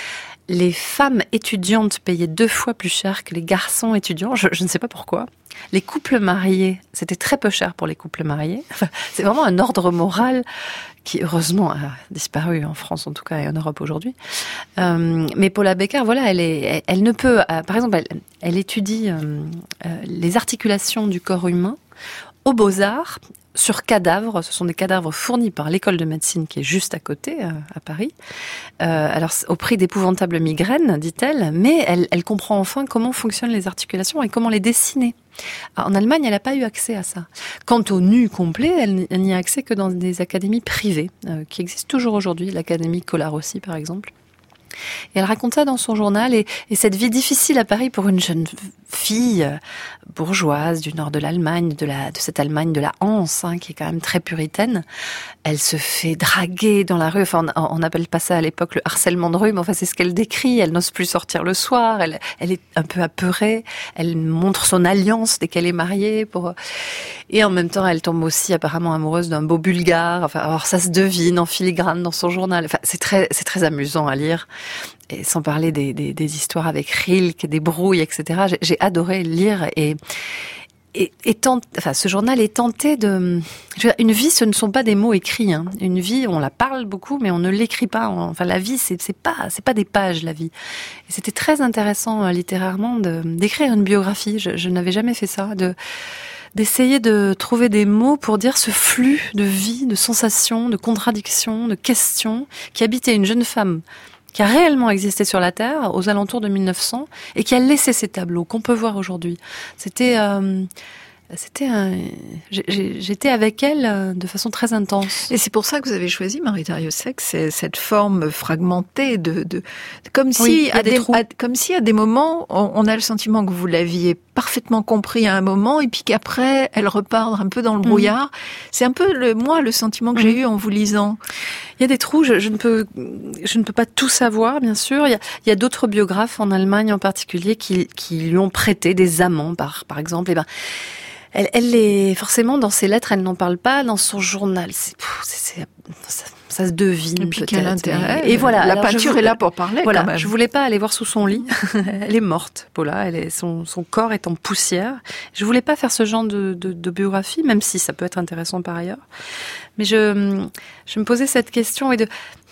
S5: Les femmes étudiantes payaient deux fois plus cher que les garçons étudiants. Je, je ne sais pas pourquoi. Les couples mariés, c'était très peu cher pour les couples mariés. Enfin, c'est vraiment un ordre moral qui, heureusement, a disparu en France, en tout cas, et en Europe aujourd'hui. Euh, mais Paula Becker, voilà, elle, est, elle, elle ne peut... Euh, par exemple, elle, elle étudie euh, euh, les articulations du corps humain aux Beaux-Arts, sur cadavres. Ce sont des cadavres fournis par l'école de médecine qui est juste à côté, euh, à Paris. Euh, alors, au prix d'épouvantables migraines, dit-elle, mais elle, elle comprend enfin comment fonctionnent les articulations et comment les dessiner. En Allemagne, elle n'a pas eu accès à ça. Quant au nu complet, elle, elle n'y a accès que dans des académies privées, euh, qui existent toujours aujourd'hui, l'académie Colarossi par exemple. Et elle raconte ça dans son journal, et, et cette vie difficile à Paris pour une jeune fille bourgeoise du nord de l'Allemagne, de, la, de cette Allemagne de la Hanse, hein, qui est quand même très puritaine. Elle se fait draguer dans la rue, enfin on n'appelle pas ça à l'époque le harcèlement de rue, mais enfin c'est ce qu'elle décrit. Elle n'ose plus sortir le soir, elle, elle est un peu apeurée, elle montre son alliance dès qu'elle est mariée, pour... et en même temps elle tombe aussi apparemment amoureuse d'un beau Bulgare. Enfin, alors ça se devine en filigrane dans son journal. Enfin c'est très, c'est très amusant à lire. Et sans parler des, des, des histoires avec Rilke, des brouilles, et cetera. J'ai, j'ai adoré lire et, et, et tent, enfin, ce journal est tenté de... Je veux dire, une vie, ce ne sont pas des mots écrits. Hein. Une vie, on la parle beaucoup, mais on ne l'écrit pas. Enfin, la vie, c'est, c'est pas, c'est pas des pages, la vie. Et c'était très intéressant euh, littérairement de, d'écrire une biographie. Je, je n'avais jamais fait ça. De, d'essayer de trouver des mots pour dire ce flux de vie, de sensations, de contradictions, de questions qui habitait une jeune femme qui a réellement existé sur la Terre aux alentours de mille neuf cents et qui a laissé ces tableaux qu'on peut voir aujourd'hui. C'était, euh, c'était un... j'ai, j'étais avec elle de façon très intense.
S3: Et c'est pour ça que vous avez choisi, Marie Darrieussecq, c'est cette forme fragmentée de, de, de comme si
S5: oui,
S3: à des,
S5: des
S3: à, comme si à des moments on, on a le sentiment que vous l'aviez parfaitement compris à un moment et puis qu'après elle repart un peu dans le brouillard. Mmh. C'est un peu le moi le sentiment que mmh. j'ai eu en vous lisant.
S5: Il y a des trous, je, je ne peux, je ne peux pas tout savoir, bien sûr. Il y a, il y a d'autres biographes en Allemagne en particulier qui, qui lui ont prêté des amants, par, par exemple. Et ben, elle, elle est forcément dans ses lettres, elle n'en parle pas. Dans son journal, c'est, c'est, c'est ça, ça se devine.
S3: Et puis
S5: peut-être,
S3: quel intérêt.
S5: Mais... Et voilà.
S3: La
S5: alors,
S3: peinture
S5: je,
S3: est là pour parler.
S5: Voilà.
S3: Quand même.
S5: Je voulais pas aller voir sous son lit. Elle est morte, Paula. Elle est, son, son corps est en poussière. Je voulais pas faire ce genre de, de, de biographie, même si ça peut être intéressant par ailleurs. Mais je, je me posais cette question et de.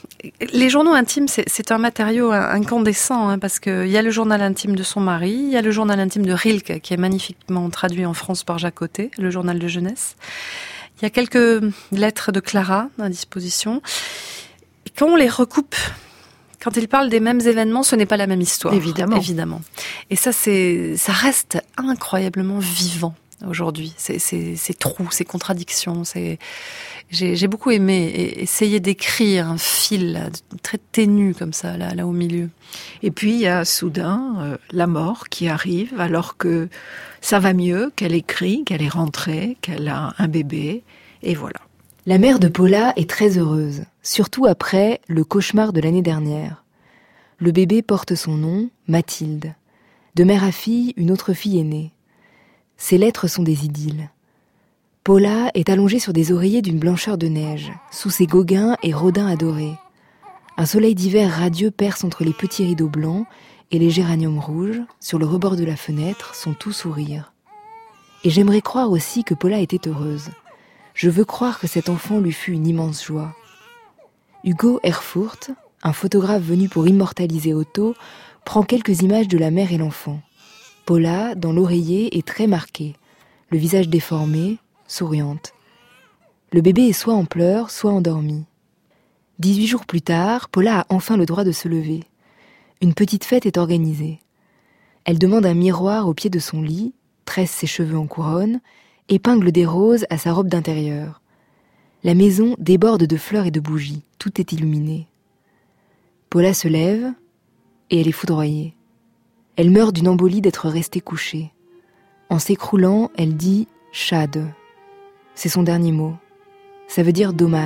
S5: Les journaux intimes, c'est, c'est un matériau incandescent, hein, parce qu'il y a le journal intime de son mari, il y a le journal intime de Rilke, qui est magnifiquement traduit en France par Jacques Côté, le journal de jeunesse. Il Il y a quelques lettres de Clara à disposition. Et quand on les recoupe, quand il parle des mêmes événements, ce n'est pas la même histoire.
S3: Évidemment.
S5: Évidemment. Et ça, c'est, ça reste incroyablement vivant aujourd'hui. C'est, c'est, ces trous, ces contradictions. C'est, j'ai, j'ai beaucoup aimé essayer d'écrire un fil là, très ténu comme ça, là, là au milieu.
S3: Et puis il y a soudain euh, la mort qui arrive alors que ça va mieux, qu'elle écrit, qu'elle est rentrée, qu'elle a un bébé, et voilà.
S2: La mère de Paula est très heureuse, surtout après le cauchemar de l'année dernière. Le bébé porte son nom, Mathilde. De mère à fille, une autre fille est née. Ces lettres sont des idylles. Paula est allongée sur des oreillers d'une blancheur de neige, sous ses gauguins et rodins adorés. Un soleil d'hiver radieux perce entre les petits rideaux blancs et les géraniums rouges, sur le rebord de la fenêtre, sont tout sourire. Et j'aimerais croire aussi que Paula était heureuse. Je veux croire que cet enfant lui fut une immense joie. Hugo Erfurt, un photographe venu pour immortaliser Otto, prend quelques images de la mère et l'enfant. Paula, dans l'oreiller, est très marquée, le visage déformé, souriante. Le bébé est soit en pleurs, soit endormi. Dix-huit jours plus tard, Paula a enfin le droit de se lever. Une petite fête est organisée. Elle demande un miroir au pied de son lit, tresse ses cheveux en couronne, épingle des roses à sa robe d'intérieur. La maison déborde de fleurs et de bougies, tout est illuminé. Paula se lève et elle est foudroyée. Elle meurt d'une embolie d'être restée couchée. En s'écroulant, elle dit « Schade ». C'est son dernier mot. Ça veut dire « dommage ».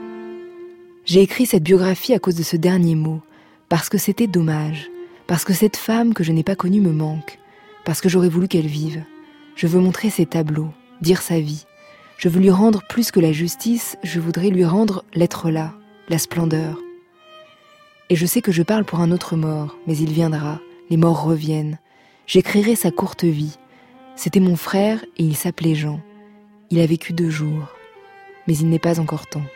S2: J'ai écrit cette biographie à cause de ce dernier mot, parce que c'était dommage, parce que cette femme que je n'ai pas connue me manque, parce que j'aurais voulu qu'elle vive. Je veux montrer ses tableaux, dire sa vie. Je veux lui rendre plus que la justice, je voudrais lui rendre l'être là, la splendeur. Et je sais que je parle pour un autre mort, mais il viendra, les morts reviennent. J'écrirai sa courte vie. C'était mon frère et il s'appelait Jean. Il a vécu deux jours, mais il n'est pas encore temps.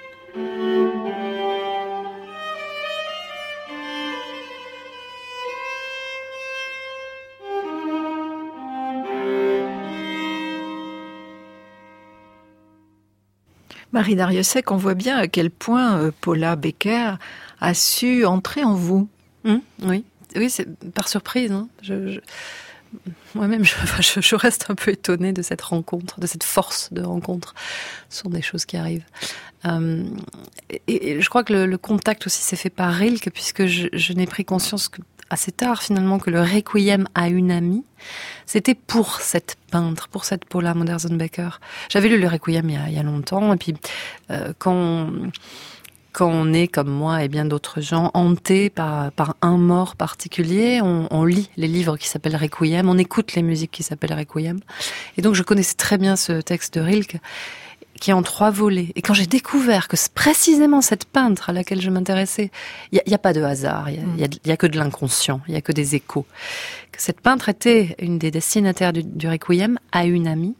S3: Marie Darrieussecq, on voit bien à quel point euh, Paula Becker a su entrer en vous.
S5: Mmh, oui, oui, c'est par surprise. Hein. Je, je, moi-même, je, je, je reste un peu étonnée de cette rencontre, de cette force de rencontre. Ce sont des choses qui arrivent. Euh, et, et je crois que le, le contact aussi s'est fait par Rilke, puisque je, je n'ai pris conscience que assez tard finalement que le requiem à une amie, c'était pour cette peintre, pour cette Paula Modersohn-Becker. J'avais lu le requiem il y a, il y a longtemps, et puis euh, quand, on, quand on est comme moi et bien d'autres gens hantés par, par un mort particulier, on, on lit les livres qui s'appellent requiem, on écoute les musiques qui s'appellent requiem. Et donc je connaissais très bien ce texte de Rilke, qui est en trois volets. Et quand j'ai découvert que précisément cette peintre à laquelle je m'intéressais, il n'y a, a pas de hasard, il n'y a, a, a que de l'inconscient, il n'y a que des échos. Que cette peintre était une des destinataires du, du Requiem à une amie,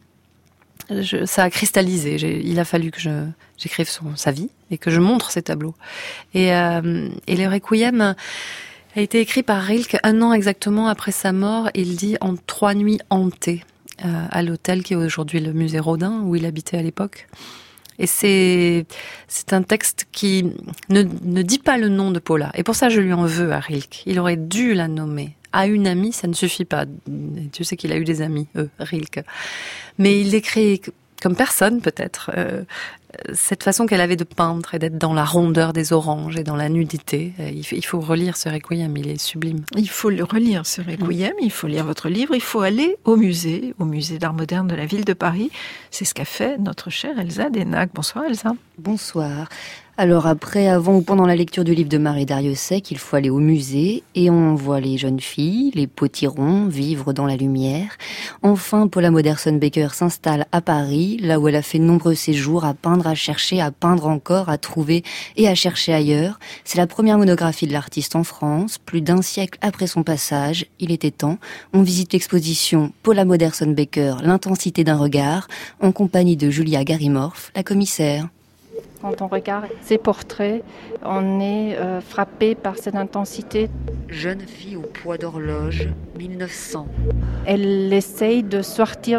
S5: je, ça a cristallisé. J'ai, il a fallu que je, j'écrive son, sa vie et que je montre ses tableaux. Et, euh, et le Requiem a été écrit par Rilke un an exactement après sa mort. Il dit « en trois nuits hantées ». Euh, à l'hôtel qui est aujourd'hui le musée Rodin, où il habitait à l'époque. Et c'est, c'est un texte qui ne, ne dit pas le nom de Paula. Et pour ça, je lui en veux à Rilke. Il aurait dû la nommer. À une amie, ça ne suffit pas. Tu sais qu'il a eu des amis, eux, Rilke. Mais il écrit comme personne, peut-être, euh, cette façon qu'elle avait de peindre et d'être dans la rondeur des oranges et dans la nudité. Il faut relire ce Requiem, il est sublime.
S3: Il faut le relire, ce Requiem, il faut lire votre livre, il faut aller au musée, au musée d'art moderne de la ville de Paris. C'est ce qu'a fait notre chère Elsa Denac. Bonsoir Elsa.
S6: Bonsoir. Alors après, avant ou pendant la lecture du livre de Marie Darrieussecq, il faut aller au musée et on voit les jeunes filles, les potirons, vivre dans la lumière. Enfin, Paula Modersohn-Becker s'installe à Paris, là où elle a fait de nombreux séjours à peindre, à chercher, à peindre encore, à trouver et à chercher ailleurs. C'est la première monographie de l'artiste en France. Plus d'un siècle après son passage, il était temps. On visite l'exposition Paula Modersohn-Becker, l'intensité d'un regard, en compagnie de Julia Garimorph, la commissaire.
S7: Quand on regarde ces portraits, on est euh, frappé par cette intensité.
S6: Jeune fille au poids d'horloge, mille neuf cents.
S7: Elle essaye de sortir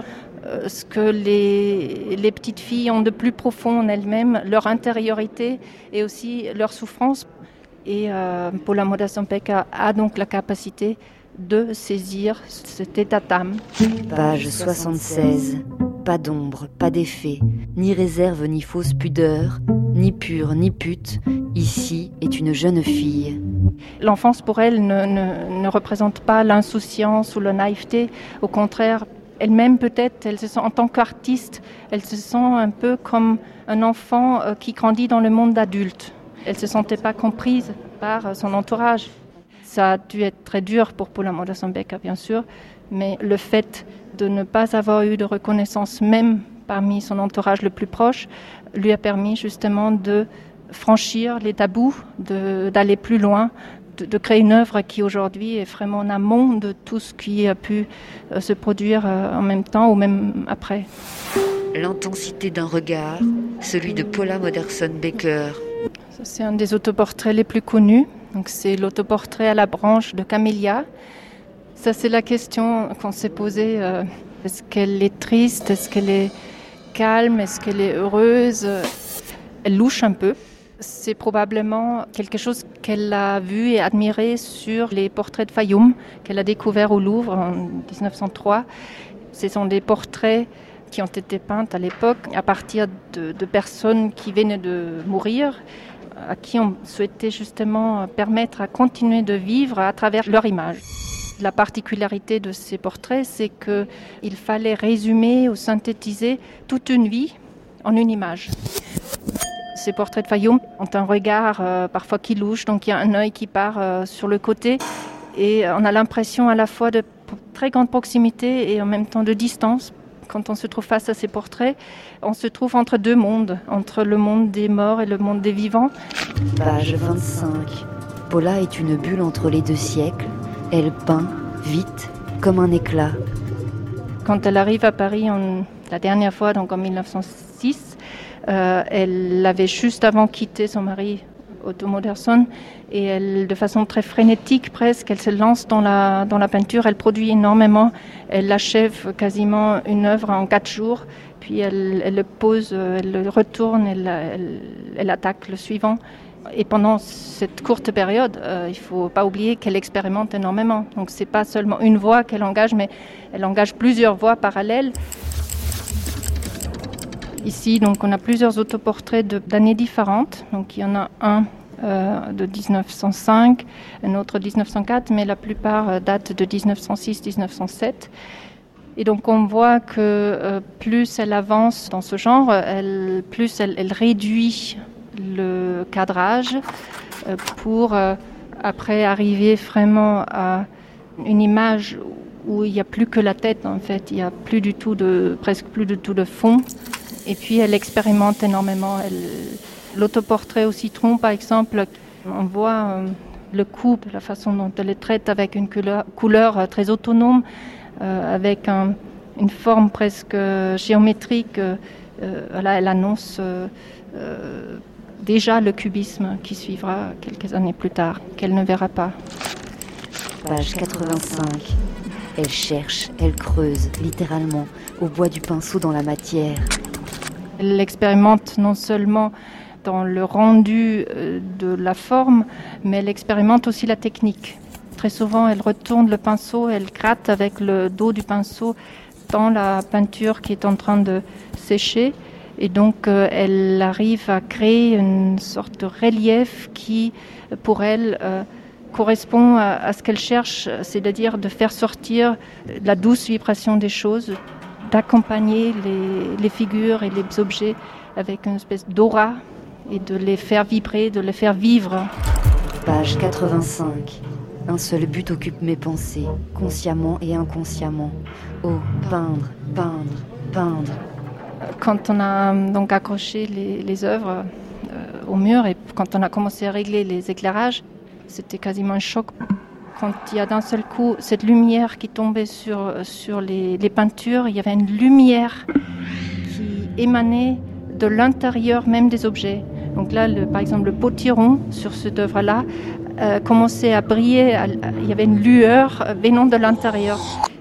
S7: euh, ce que les, les petites filles ont de plus profond en elles-mêmes, leur intériorité et aussi leur souffrance. Et euh, Paula Modersohn-Becker a donc la capacité de saisir cet état d'âme.
S6: Page soixante-seize. Pas d'ombre, pas d'effet, ni réserve, ni fausse pudeur, ni pure, ni pute. Ici est une jeune fille.
S7: L'enfance pour elle ne, ne, ne représente pas l'insouciance ou la naïveté. Au contraire, elle-même peut-être, elle se sent en tant qu'artiste, elle se sent un peu comme un enfant qui grandit dans le monde d'adulte. Elle ne se sentait pas comprise par son entourage. Ça a dû être très dur pour Paula Modersohn-Becker, bien sûr, mais le fait de ne pas avoir eu de reconnaissance, même parmi son entourage le plus proche, lui a permis justement de franchir les tabous, de, d'aller plus loin, de, de créer une œuvre qui aujourd'hui est vraiment en amont de tout ce qui a pu euh, se produire euh, en même temps ou même après.
S6: L'intensité d'un regard, celui de Paula Modersohn-Becker.
S7: C'est un des autoportraits les plus connus. Donc c'est l'autoportrait à la branche de camélia. Ça, c'est la question qu'on s'est posée. Euh, est-ce qu'elle est triste? Est-ce qu'elle est calme? Est-ce qu'elle est heureuse? Elle louche un peu. C'est probablement quelque chose qu'elle a vu et admiré sur les portraits de Fayoum qu'elle a découverts au Louvre en dix-neuf cent trois. Ce sont des portraits qui ont été peints à l'époque à partir de, de personnes qui venaient de mourir, à qui on souhaitait justement permettre à continuer de vivre à travers leur image. La particularité de ces portraits, c'est qu'il fallait résumer ou synthétiser toute une vie en une image. Ces portraits de Fayoum ont un regard euh, parfois qui louche, donc il y a un œil qui part euh, sur le côté et on a l'impression à la fois de très grande proximité et en même temps de distance. Quand on se trouve face à ces portraits, on se trouve entre deux mondes, entre le monde des morts et le monde des vivants.
S6: Page vingt-cinq. Paula est une bulle entre les deux siècles. Elle peint vite, comme un éclat.
S7: Quand elle arrive à Paris en, la dernière fois, donc en mille neuf cent six, euh, elle avait juste avant quitté son mari Otto Modersohn et elle, de façon très frénétique presque, elle se lance dans la, dans la peinture, elle produit énormément, elle achève quasiment une œuvre en quatre jours, puis elle, elle le pose, elle le retourne, elle, elle, elle attaque le suivant. Et pendant cette courte période, euh, il ne faut pas oublier qu'elle expérimente énormément. Donc ce n'est pas seulement une voix qu'elle engage, mais elle engage plusieurs voix parallèles. Ici, donc, on a plusieurs autoportraits de, d'années différentes. Donc il y en a un euh, de dix-neuf cent cinq, un autre de dix-neuf cent quatre, mais la plupart euh, datent de dix-neuf cent six à dix-neuf cent sept. Et donc on voit que euh, plus elle avance dans ce genre, elle, plus elle, elle réduit le cadrage euh, pour euh, après arriver vraiment à une image où il n'y a plus que la tête en fait, il n'y a plus du tout de, presque plus du tout de fond. Et puis elle expérimente énormément. Elle, l'autoportrait au citron par exemple, on voit euh, le coupe, la façon dont elle le traite avec une couleur, couleur très autonome, euh, avec un, une forme presque géométrique. Euh, voilà, elle annonce euh, euh, déjà le cubisme qui suivra quelques années plus tard, qu'elle ne verra pas.
S6: Page quatre-vingt-cinq. Elle cherche, elle creuse, littéralement, au bois du pinceau dans la matière.
S7: Elle expérimente non seulement dans le rendu de la forme, mais elle expérimente aussi la technique. Très souvent, elle retourne le pinceau, elle gratte avec le dos du pinceau dans la peinture qui est en train de sécher. Et donc, euh, elle arrive à créer une sorte de relief qui, pour elle, euh, correspond à, à ce qu'elle cherche, c'est-à-dire de faire sortir la douce vibration des choses, d'accompagner les, les figures et les objets avec une espèce d'aura et de les faire vibrer, de les faire vivre.
S6: Page quatre-vingt-cinq. Un seul but occupe mes pensées, consciemment et inconsciemment. Oh, peindre, peindre, peindre.
S7: Quand on a donc accroché les, les œuvres euh, au mur et quand on a commencé à régler les éclairages, c'était quasiment un choc. Quand il y a d'un seul coup cette lumière qui tombait sur, sur les, les peintures, il y avait une lumière qui émanait de l'intérieur même des objets. Donc là, le, par exemple, le potiron sur cette œuvre-là euh, commençait à briller, à, à, il y avait une lueur venant de l'intérieur.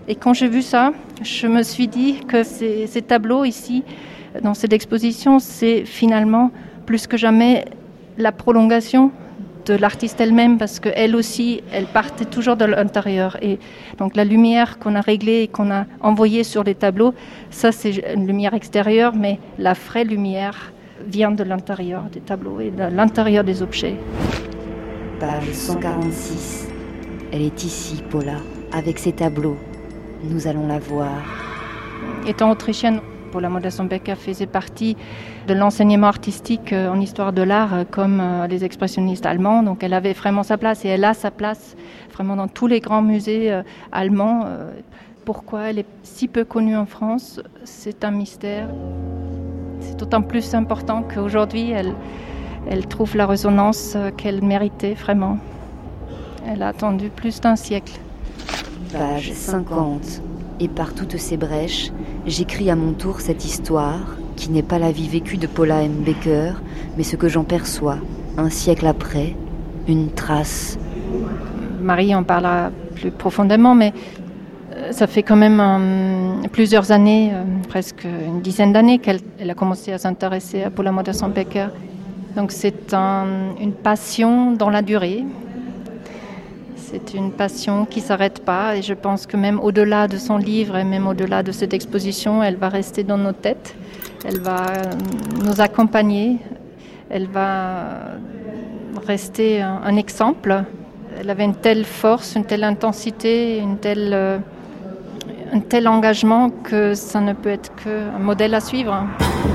S7: Et quand j'ai vu ça, je me suis dit que ces, ces tableaux ici, dans cette exposition, c'est finalement plus que jamais la prolongation de l'artiste elle-même, parce qu'elle aussi, elle partait toujours de l'intérieur. Et donc la lumière qu'on a réglée et qu'on a envoyée sur les tableaux, ça c'est une lumière extérieure, mais la vraie lumière vient de l'intérieur des tableaux et de l'intérieur des objets.
S6: Page cent quarante-six. Elle est ici, Paula, avec ses tableaux. Nous allons la voir.
S7: Étant autrichienne, Paula Modersohn-Becker faisait partie de l'enseignement artistique en histoire de l'art comme les expressionnistes allemands. Donc elle avait vraiment sa place et elle a sa place vraiment dans tous les grands musées allemands. Pourquoi elle est si peu connue en France, c'est un mystère. C'est d'autant plus important qu'aujourd'hui, elle, elle trouve la résonance qu'elle méritait vraiment. Elle a attendu plus d'un siècle.
S6: Page cinquante. Et par toutes ces brèches, j'écris à mon tour cette histoire, qui n'est pas la vie vécue de Paula M. Becker, mais ce que j'en perçois, un siècle après, une trace.
S7: Marie en parlera plus profondément, mais ça fait quand même euh, plusieurs années, euh, presque une dizaine d'années, qu'elle elle a commencé à s'intéresser à Paula Modersohn-Becker. Donc c'est un, une passion dans la durée. C'est une passion qui ne s'arrête pas et je pense que même au-delà de son livre et même au-delà de cette exposition, elle va rester dans nos têtes, elle va nous accompagner, elle va rester un, un exemple. Elle avait une telle force, une telle intensité, une telle, euh, un tel engagement que ça ne peut être qu'un modèle à suivre.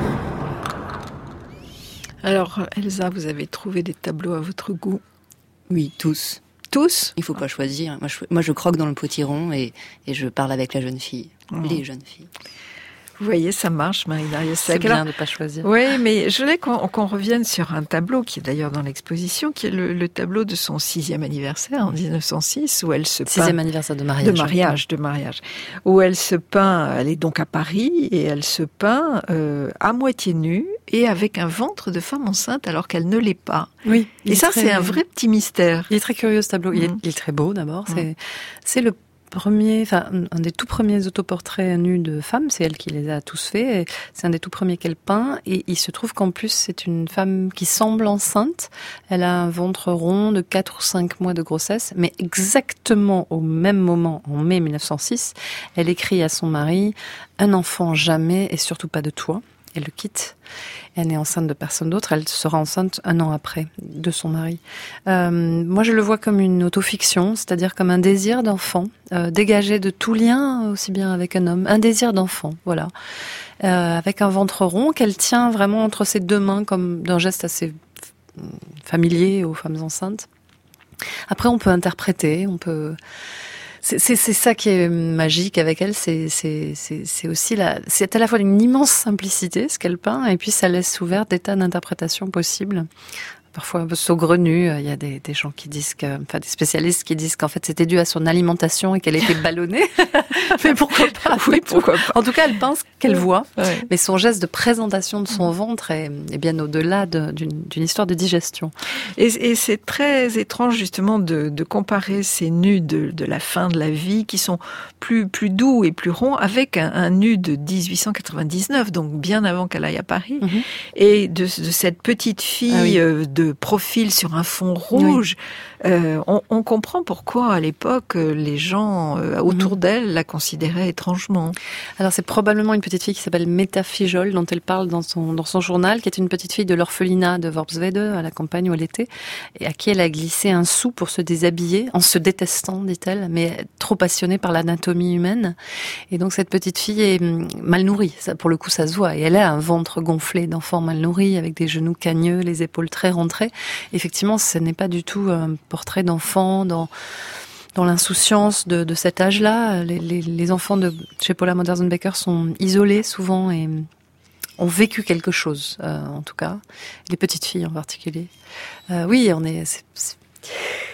S3: Alors Elsa, vous avez trouvé des tableaux à votre goût?
S6: Oui, tous.
S3: Tous?
S6: Il ne faut pas choisir. Moi je, moi, je croque dans le potiron et, et je parle avec la jeune fille. Mmh. Les jeunes filles.
S3: Vous voyez, ça marche, Marie-Darrieussecq.
S5: C'est bien de ne pas choisir.
S3: Oui, mais je voulais qu'on, qu'on revienne sur un tableau qui est d'ailleurs dans l'exposition, qui est le, le tableau de son sixième anniversaire en dix-neuf cent six, où elle se peint...
S5: Sixième anniversaire de mariage.
S3: De mariage, de mariage. Où elle se peint, elle est donc à Paris, et elle se peint euh, à moitié nue et avec un ventre de femme enceinte alors qu'elle ne l'est pas.
S5: Oui.
S3: Et ça, très... c'est un vrai petit mystère.
S5: Il est très curieux, ce tableau. Mmh. Il, est, il est très beau, d'abord. Mmh. C'est, c'est le premier, enfin, un des tout premiers autoportraits nus de femmes, c'est elle qui les a tous faits, c'est un des tout premiers qu'elle peint, et il se trouve qu'en plus c'est une femme qui semble enceinte, elle a un ventre rond de quatre ou cinq mois de grossesse, mais exactement au même moment, en mai mille neuf cent six, elle écrit à son mari « Un enfant jamais, et surtout pas de toi ». Elle le quitte. Elle n'est enceinte de personne d'autre. Elle sera enceinte un an après de son mari. Euh, moi, je le vois comme une autofiction, c'est-à-dire comme un désir d'enfant, euh, dégagé de tout lien, aussi bien avec un homme. Un désir d'enfant, voilà. Euh, avec un ventre rond qu'elle tient vraiment entre ses deux mains, comme d'un geste assez familier aux femmes enceintes. Après, on peut interpréter, on peut... C'est, c'est, c'est ça qui est magique avec elle, c'est, c'est, c'est, c'est aussi la, c'est à la fois une immense simplicité, ce qu'elle peint, et puis ça laisse ouvert des tas d'interprétations possibles. Parfois un peu saugrenues, il y a des, des gens qui disent que, enfin des spécialistes qui disent qu'en fait c'était dû à son alimentation et qu'elle était ballonnée. Mais pourquoi pas? Oui, pourquoi pas. En tout cas, elle pense qu'elle voit, ouais. Mais son geste de présentation de son ventre est, est bien au-delà de, d'une, d'une histoire de digestion.
S3: Et, et c'est très étrange justement de, de comparer ces nus de, de la fin de la vie qui sont plus, plus doux et plus ronds avec un, un nu de dix-huit cent quatre-vingt-dix-neuf, donc bien avant qu'elle aille à Paris, mm-hmm. et de, de cette petite fille ah oui. euh, de profil sur un fond rouge. Oui. Euh, on, on comprend pourquoi à l'époque les gens euh, autour mmh. d'elle la considéraient étrangement.
S5: Alors c'est probablement une petite fille qui s'appelle Meta Fijol, dont elle parle dans son dans son journal, qui est une petite fille de l'orphelinat de Worpswede à la campagne où elle était, et à qui elle a glissé un sou pour se déshabiller, en se détestant, dit-elle, mais trop passionnée par l'anatomie humaine. Et donc cette petite fille est mal nourrie, ça, pour le coup ça se voit, et elle a un ventre gonflé d'enfant mal nourri, avec des genoux cagneux, les épaules très rentrées. Effectivement, ce n'est pas du tout un portrait d'enfant dans dans l'insouciance de, de cet âge-là. Les, les, les enfants de chez Paula Modersohn-Becker sont isolés souvent et ont vécu quelque chose, euh, en tout cas. Les petites filles en particulier. Euh, oui, on est. C'est, c'est...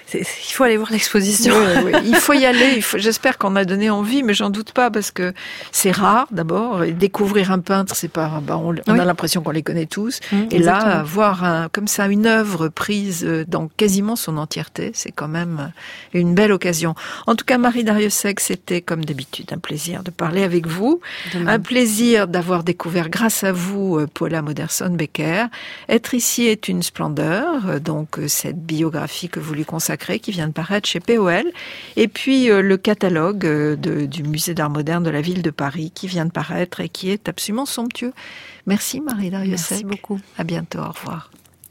S5: c'est, il faut aller voir l'exposition.
S3: Oui, oui. Il faut y aller. Il faut, j'espère qu'on a donné envie, mais j'en doute pas parce que c'est rare d'abord. Et découvrir un peintre, c'est pas. Bah, on, on
S5: oui.
S3: a l'impression qu'on les connaît tous.
S5: Mmh,
S3: et
S5: exactement.
S3: là, voir un, comme ça une œuvre prise dans quasiment son entièreté, c'est quand même une belle occasion. En tout cas, Marie Darrieussecq, c'était comme d'habitude un plaisir de parler avec vous, un plaisir d'avoir découvert grâce à vous Paula Modersohn-Becker. Être ici est une splendeur, donc cette biographie que vous lui consacrez, qui vient de paraître chez P O L, et puis le catalogue de, du Musée d'Art Moderne de la Ville de Paris, qui vient de paraître et qui est absolument somptueux. Merci Marie Darrieussecq.
S5: Merci beaucoup.
S3: À bientôt, au revoir.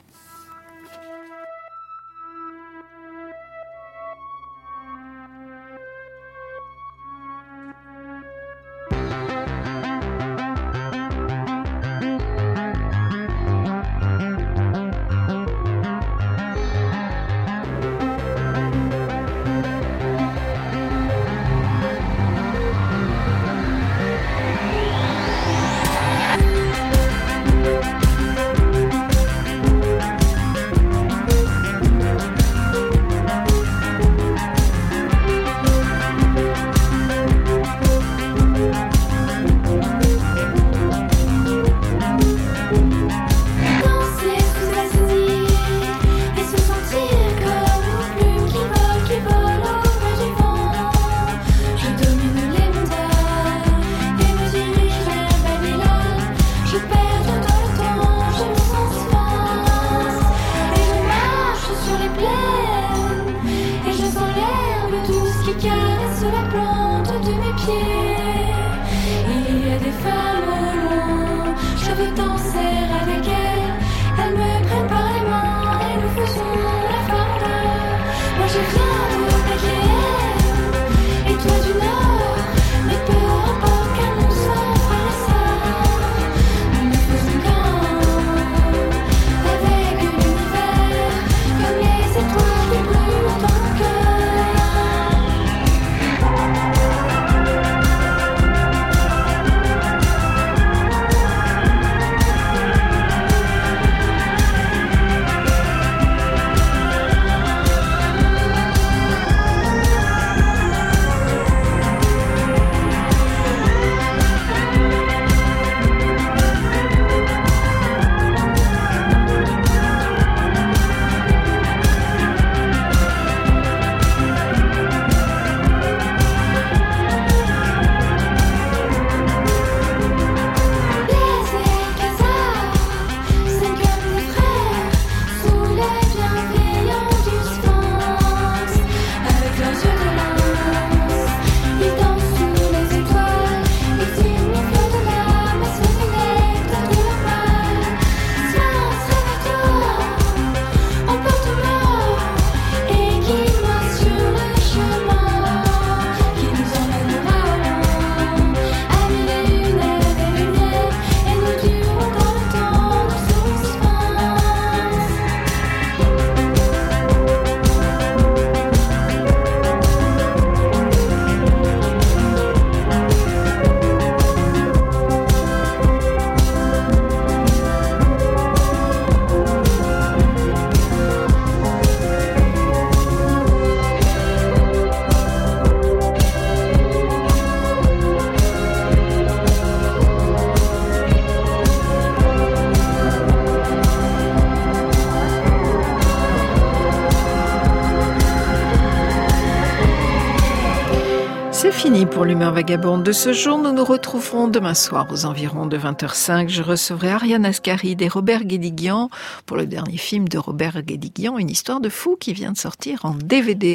S3: C'est fini pour l'humeur vagabonde de ce jour. Nous nous retrouverons demain soir aux environs de vingt heures cinq. Je recevrai Ariane Ascaride et Robert Guédiguian pour le dernier film de Robert Guédiguian, Une histoire de fou, qui vient de sortir en D V D.